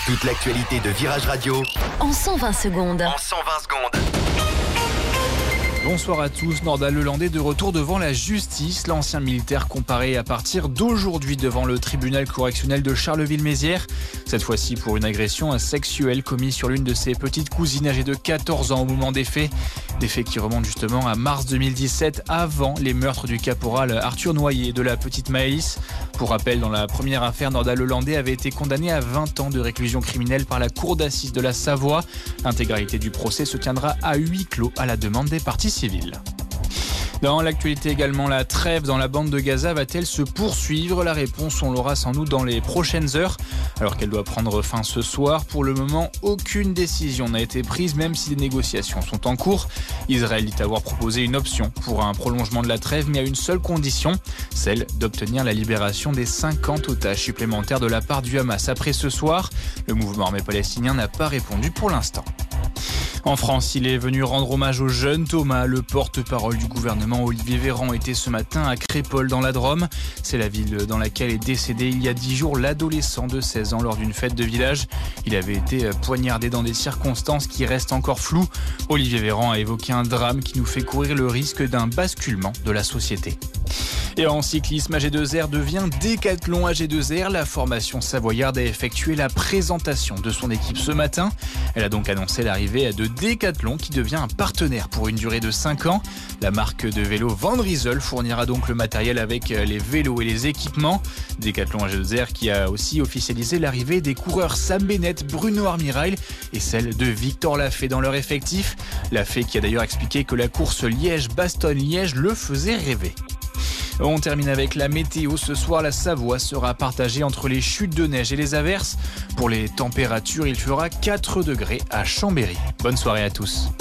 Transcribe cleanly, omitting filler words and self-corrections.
Toute l'actualité de Virage Radio en 120 secondes. Bonsoir à tous. Nordal Lelandais de retour devant la justice. L'ancien militaire comparé à partir d'aujourd'hui devant le tribunal correctionnel de Charleville-Mézières. Cette fois-ci pour une agression sexuelle commise sur l'une de ses petites cousines âgées de 14 ans au moment des faits. Des faits qui remontent justement à mars 2017, avant les meurtres du caporal Arthur Noyer et de la petite Maëlys. Pour rappel, dans la première affaire, Nordal Lelandais avait été condamné à 20 ans de réclusion criminelle par la cour d'assises de la Savoie. L'intégralité du procès se tiendra à huis clos à la demande des parties civiles. Dans l'actualité également, la trêve dans la bande de Gaza va-t-elle se poursuivre ? La réponse, on l'aura sans doute dans les prochaines heures, alors qu'elle doit prendre fin ce soir. Pour le moment, aucune décision n'a été prise, même si des négociations sont en cours. Israël dit avoir proposé une option pour un prolongement de la trêve, mais à une seule condition, celle d'obtenir la libération des 50 otages supplémentaires de la part du Hamas après ce soir. Le mouvement armé palestinien n'a pas répondu pour l'instant. En France, il est venu rendre hommage au jeune Thomas. Le porte-parole du gouvernement, Olivier Véran, était ce matin à Crépol dans la Drôme. C'est la ville dans laquelle est décédé il y a 10 jours l'adolescent de 16 ans lors d'une fête de village. Il avait été poignardé dans des circonstances qui restent encore floues. Olivier Véran a évoqué un drame qui nous fait courir le risque d'un basculement de la société. Et en cyclisme, AG2R devient Décathlon AG2R. La formation savoyarde a effectué la présentation de son équipe ce matin. Elle a donc annoncé l'arrivée de Décathlon qui devient un partenaire pour une durée de 5 ans. La marque de vélo Van Rysel fournira donc le matériel avec les vélos et les équipements. Décathlon AG2R qui a aussi officialisé l'arrivée des coureurs Sam Bennett, Bruno Armirail et celle de Victor Lafay dans leur effectif. Lafay qui a d'ailleurs expliqué que la course Liège-Bastogne-Liège le faisait rêver. On termine avec la météo. Ce soir, la Savoie sera partagée entre les chutes de neige et les averses. Pour les températures, il fera 4 degrés à Chambéry. Bonne soirée à tous.